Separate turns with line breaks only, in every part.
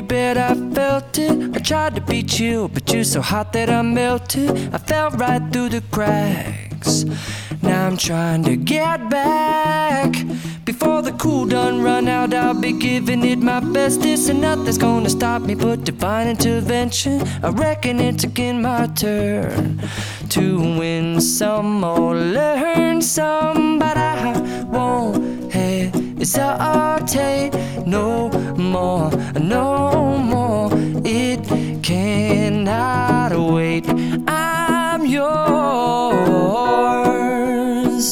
bet I felt it. I tried to be chill, but you're so hot that I melted. I fell right through the cracks. Now I'm trying to get back. Before the cool done run out, I'll be giving it my bestest, and nothing's gonna stop me but divine intervention. I reckon it's again my turn to win some or learn some, but I won't hesitate no more, no more. It cannot wait. I'm yours.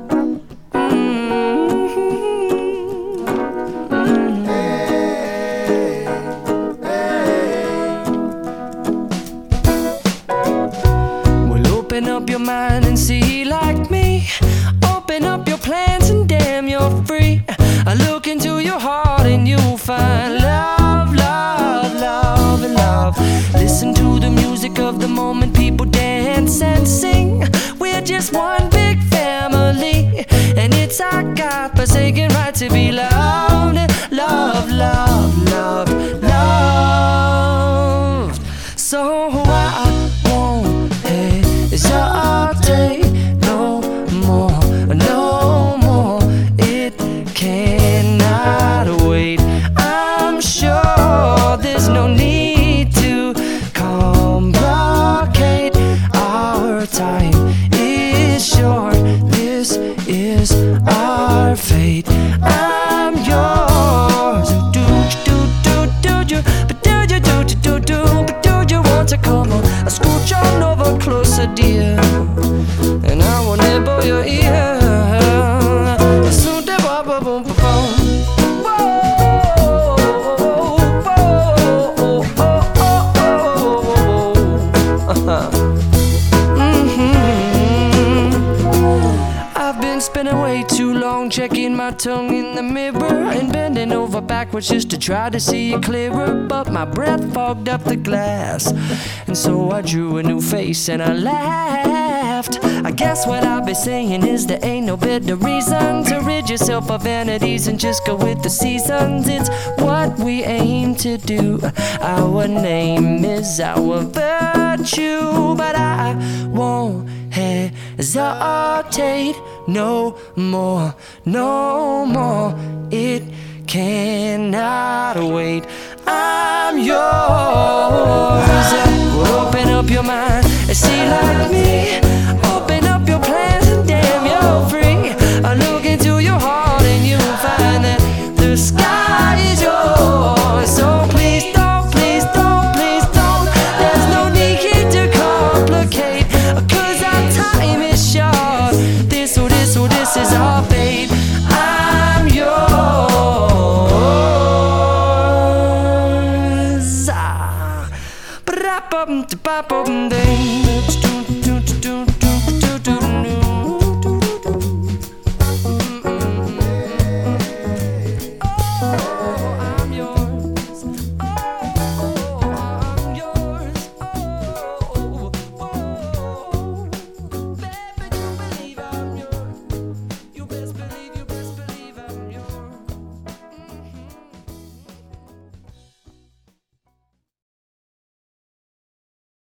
Open up your mind and see like me. Open up your plans and damn, you're free. I look into your heart and you'll find love, love, love, and love. Listen to the music of the moment, people dance and sing. We're just one big family, and it's our God-forsaken right to be loved. Love, love, love, loved. So I won't hesitate no more, no more. It cannot wait. I'm sure there's no need to complicate. Our time is short. This is our fate. I'm yours. Do you, but do you, but do you want to come on? I scooch on over closer, dear, and I will nibble your ear. I've been spending way too long checking my tongue in the mirror and bending over backwards just to try to see it clearer, but my breath fogged up the glass, and so I drew a new face and I laughed. I guess what I'll be saying is there ain't no better reason to rid yourself of vanities and just go with the seasons. It's what we aim to do. Our name is our virtue, but I won't hesitate no more, no more. It cannot wait. I'm yours. Well, open up your mind and see like me. Open up your plans and damn, you're free. I look into your heart and you'll find that the sky is yours. So please don't, please don't, please don't. There's no need here to complicate, 'cause our time is short. This is our fate. I'm yours. Ba-da-bum-da-ba-bum-ding.